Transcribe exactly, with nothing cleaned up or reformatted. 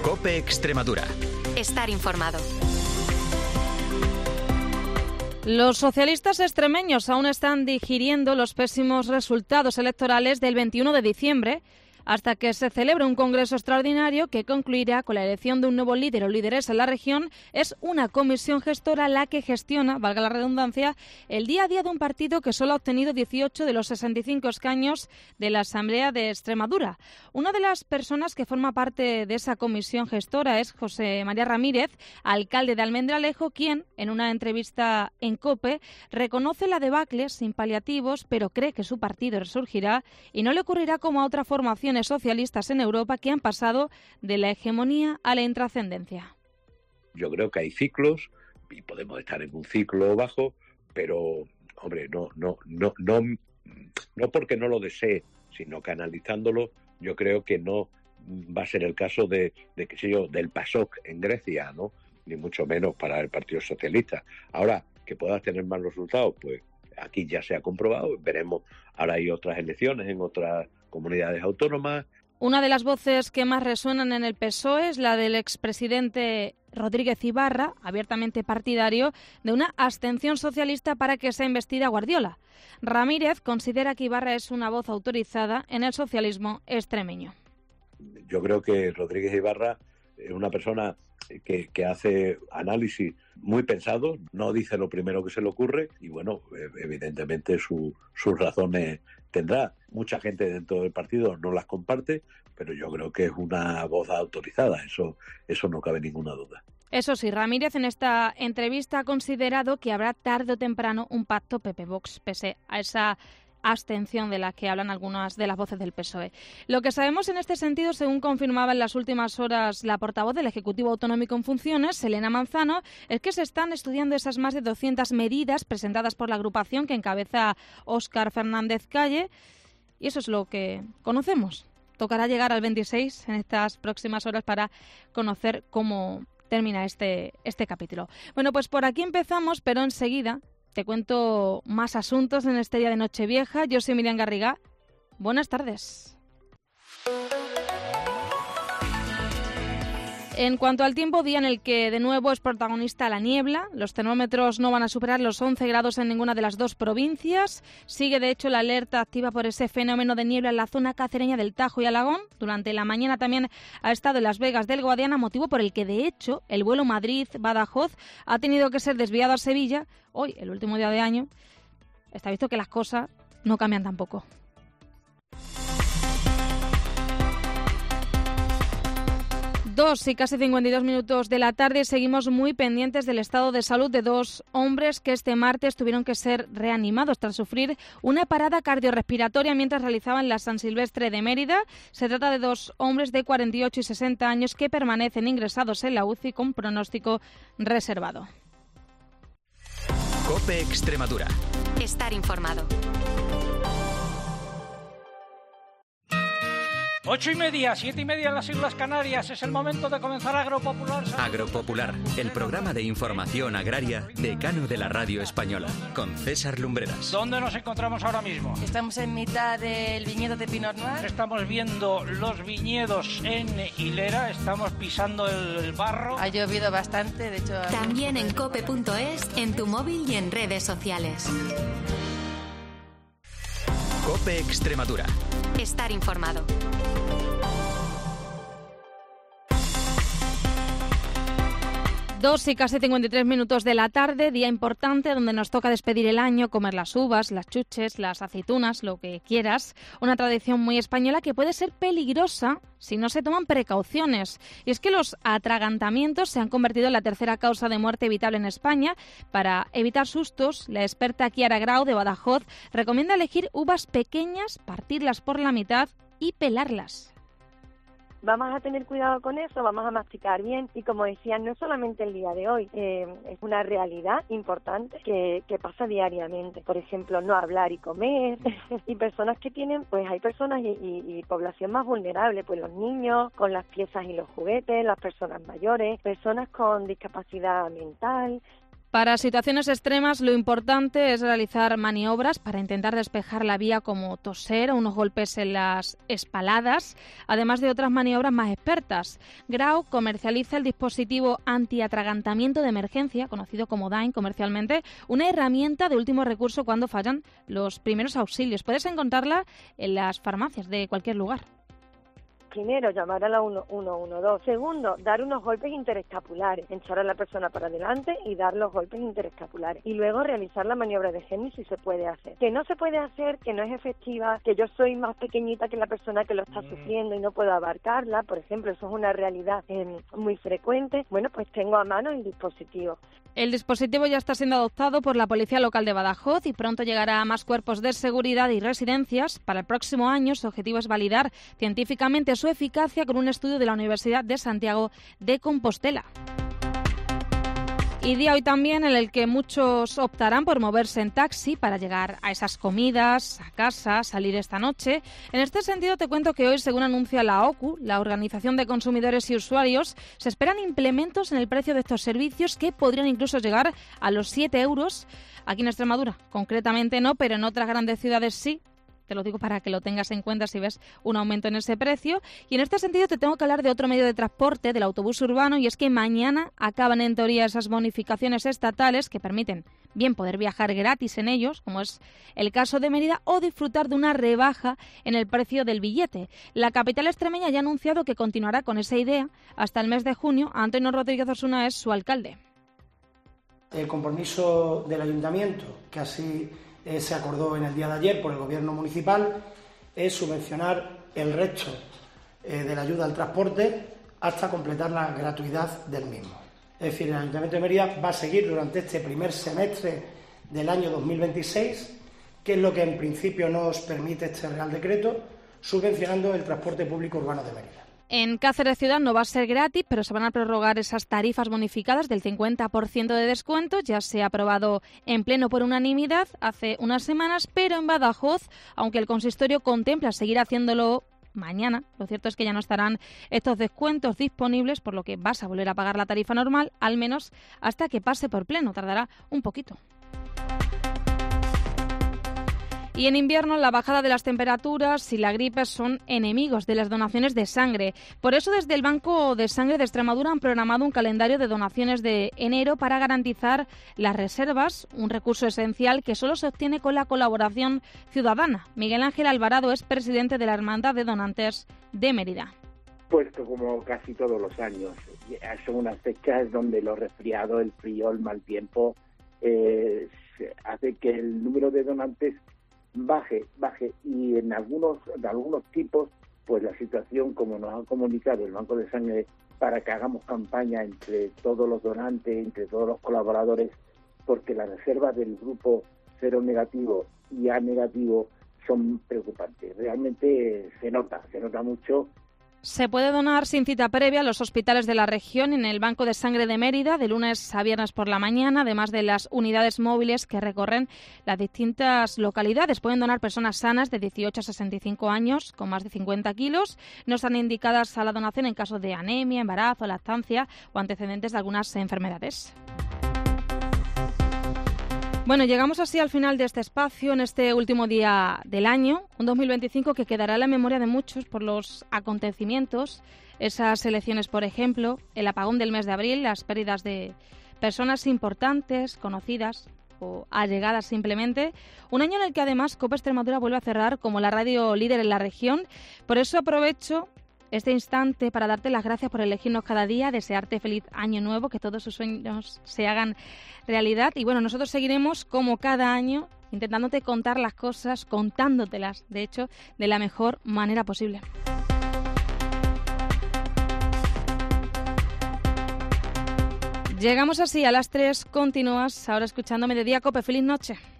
COPE Extremadura. Estar informado. Los socialistas extremeños aún están digiriendo los pésimos resultados electorales del veintiuno de diciembre hasta que se celebre un congreso extraordinario que concluirá con la elección de un nuevo líder o líderes en la región. Es una comisión gestora la que gestiona, valga la redundancia, el día a día de un partido que solo ha obtenido dieciocho de los sesenta y cinco escaños de la Asamblea de Extremadura. Una de las personas que forma parte de esa comisión gestora es José María Ramírez, alcalde de Almendralejo, quien, en una entrevista en COPE, reconoce la debacle sin paliativos, pero cree que su partido resurgirá y no le ocurrirá como a otra formación socialistas en Europa que han pasado de la hegemonía a la intrascendencia. Yo creo que hay ciclos y podemos estar en un ciclo bajo, pero hombre, no, no, no, no, no porque no lo desee, sino que analizándolo, yo creo que no va a ser el caso de, de qué sé yo, del PASOK en Grecia, ¿no? Ni mucho menos para el Partido Socialista. Ahora, que puedas tener más resultados, pues aquí ya se ha comprobado, veremos, ahora hay otras elecciones en otras comunidades autónomas. Una de las voces que más resuenan en el P S O E es la del expresidente Rodríguez Ibarra, abiertamente partidario de una abstención socialista para que sea investida Guardiola. Ramírez considera que Ibarra es una voz autorizada en el socialismo extremeño. Yo creo que Rodríguez Ibarra es una persona que, que hace análisis muy pensados, no dice lo primero que se le ocurre y bueno, evidentemente su, sus razones tendrá. Mucha gente dentro del partido no las comparte, pero yo creo que es una voz autorizada, eso, eso no cabe ninguna duda. Eso sí, Ramírez en esta entrevista ha considerado que habrá tarde o temprano un pacto P P-Vox, pese a esa abstención de la que hablan algunas de las voces del P S O E. Lo que sabemos en este sentido, según confirmaba en las últimas horas la portavoz del Ejecutivo Autonómico en funciones, Elena Manzano, es que se están estudiando esas más de doscientas medidas presentadas por la agrupación que encabeza Óscar Fernández Calle, y eso es lo que conocemos. Tocará llegar al veintiséis en estas próximas horas para conocer cómo termina este, este capítulo. Bueno, pues por aquí empezamos, pero enseguida te cuento más asuntos en este día de Nochevieja. Yo soy Miriam Garriga. Buenas tardes. En cuanto al tiempo, día en el que de nuevo es protagonista la niebla. Los termómetros no van a superar los once grados en ninguna de las dos provincias. Sigue, de hecho, la alerta activa por ese fenómeno de niebla en la zona cacereña del Tajo y Alagón. Durante la mañana también ha estado en Las Vegas del Guadiana, motivo por el que, de hecho, el vuelo Madrid-Badajoz ha tenido que ser desviado a Sevilla. Hoy, el último día de año, está visto que las cosas no cambian tampoco. Dos y casi cincuenta y dos minutos de la tarde, seguimos muy pendientes del estado de salud de dos hombres que este martes tuvieron que ser reanimados tras sufrir una parada cardiorrespiratoria mientras realizaban la San Silvestre de Mérida. Se trata de dos hombres de cuarenta y ocho y sesenta años que permanecen ingresados en la U C I con pronóstico reservado. COPE Extremadura. Estar informado. Ocho y media, siete y media en las Islas Canarias. Es el momento de comenzar Agropopular. Agropopular, el programa de información agraria decano de la radio española, con César Lumbreras. ¿Dónde nos encontramos ahora mismo? Estamos en mitad del viñedo de Pinot Noir. Estamos viendo los viñedos en hilera, estamos pisando el barro. Ha llovido bastante, de hecho... También en cope punto es, en tu móvil y en redes sociales. COPE Extremadura. Estar informado. Dos y casi cincuenta y tres minutos de la tarde, día importante donde nos toca despedir el año, comer las uvas, las chuches, las aceitunas, lo que quieras. Una tradición muy española que puede ser peligrosa si no se toman precauciones. Y es que los atragantamientos se han convertido en la tercera causa de muerte evitable en España. Para evitar sustos, la experta Kiara Grau de Badajoz recomienda elegir uvas pequeñas, partirlas por la mitad y pelarlas. Vamos a tener cuidado con eso, vamos a masticar bien y como decía, no solamente el día de hoy, eh, es una realidad importante que, que pasa diariamente. Por ejemplo, no hablar y comer y personas que tienen, pues hay personas y, y, y población más vulnerable, pues los niños con las piezas y los juguetes, las personas mayores, personas con discapacidad mental. Para situaciones extremas, lo importante es realizar maniobras para intentar despejar la vía, como toser o unos golpes en las espaladas, además de otras maniobras más expertas. Grau comercializa el dispositivo antiatragantamiento de emergencia, conocido como D A I N comercialmente, una herramienta de último recurso cuando fallan los primeros auxilios. Puedes encontrarla en las farmacias de cualquier lugar. Primero, llamar a la uno uno dos. Segundo, dar unos golpes interescapulares, echar a la persona para adelante y dar los golpes interescapulares. Y luego realizar la maniobra de Henry si se puede hacer. Que no se puede hacer, que no es efectiva, que yo soy más pequeñita que la persona que lo está sufriendo y no puedo abarcarla, por ejemplo, eso es una realidad eh, muy frecuente. Bueno, pues tengo a mano el dispositivo. El dispositivo ya está siendo adoptado por la Policía Local de Badajoz y pronto llegará a más cuerpos de seguridad y residencias. Para el próximo año, su objetivo es validar científicamente su eficacia con un estudio de la Universidad de Santiago de Compostela. Y día hoy también en el que muchos optarán por moverse en taxi para llegar a esas comidas, a casa, salir esta noche. En este sentido te cuento que hoy, según anuncia la O C U, la Organización de Consumidores y Usuarios, se esperan implementos en el precio de estos servicios que podrían incluso llegar a los siete euros. Aquí en Extremadura, concretamente no, pero en otras grandes ciudades sí. Te lo digo para que lo tengas en cuenta si ves un aumento en ese precio. Y en este sentido te tengo que hablar de otro medio de transporte, del autobús urbano, y es que mañana acaban en teoría esas bonificaciones estatales que permiten bien poder viajar gratis en ellos, como es el caso de Mérida, o disfrutar de una rebaja en el precio del billete. La capital extremeña ya ha anunciado que continuará con esa idea hasta el mes de junio. Antonio Rodríguez Osuna es su alcalde. El compromiso del ayuntamiento, que así Eh, se acordó en el día de ayer por el Gobierno municipal, es subvencionar el resto eh, de la ayuda al transporte hasta completar la gratuidad del mismo. Es decir, el Ayuntamiento de Mérida va a seguir durante este primer semestre del año dos mil veintiséis, que es lo que en principio nos permite este Real Decreto, subvencionando el transporte público urbano de Mérida. En Cáceres Ciudad no va a ser gratis, pero se van a prorrogar esas tarifas bonificadas del cincuenta por ciento de descuento. Ya se ha aprobado en pleno por unanimidad hace unas semanas, pero en Badajoz, aunque el consistorio contempla seguir haciéndolo mañana, lo cierto es que ya no estarán estos descuentos disponibles, por lo que vas a volver a pagar la tarifa normal, al menos hasta que pase por pleno. Tardará un poquito. Y en invierno, la bajada de las temperaturas y la gripe son enemigos de las donaciones de sangre. Por eso, desde el Banco de Sangre de Extremadura han programado un calendario de donaciones de enero para garantizar las reservas, un recurso esencial que solo se obtiene con la colaboración ciudadana. Miguel Ángel Alvarado es presidente de la Hermandad de Donantes de Mérida. Puesto como casi todos los años, son unas fechas donde los resfriados, el frío, el mal tiempo, eh, hace que el número de donantes baje, baje y en algunos, de algunos tipos, pues la situación, como nos ha comunicado el Banco de Sangre, para que hagamos campaña entre todos los donantes, entre todos los colaboradores, porque las reservas del grupo cero negativo y A negativo son preocupantes. Realmente se nota, se nota mucho. Se puede donar sin cita previa a los hospitales de la región en el Banco de Sangre de Mérida de lunes a viernes por la mañana, además de las unidades móviles que recorren las distintas localidades. Pueden donar personas sanas de dieciocho a sesenta y cinco años con más de cincuenta kilos. No están indicadas a la donación en caso de anemia, embarazo, lactancia o antecedentes de algunas enfermedades. Bueno, llegamos así al final de este espacio, en este último día del año, un dos mil veinticinco que quedará en la memoria de muchos por los acontecimientos, esas elecciones, por ejemplo, el apagón del mes de abril, las pérdidas de personas importantes, conocidas o allegadas simplemente. Un año en el que además Cope Extremadura vuelve a cerrar como la radio líder en la región. Por eso aprovecho este instante para darte las gracias por elegirnos cada día, desearte feliz año nuevo, que todos sus sueños se hagan realidad. Y bueno, nosotros seguiremos como cada año intentándote contar las cosas, contándotelas, de hecho, de la mejor manera posible. Llegamos así a las tres, continúas ahora escuchando Mediodía Cope. Feliz noche.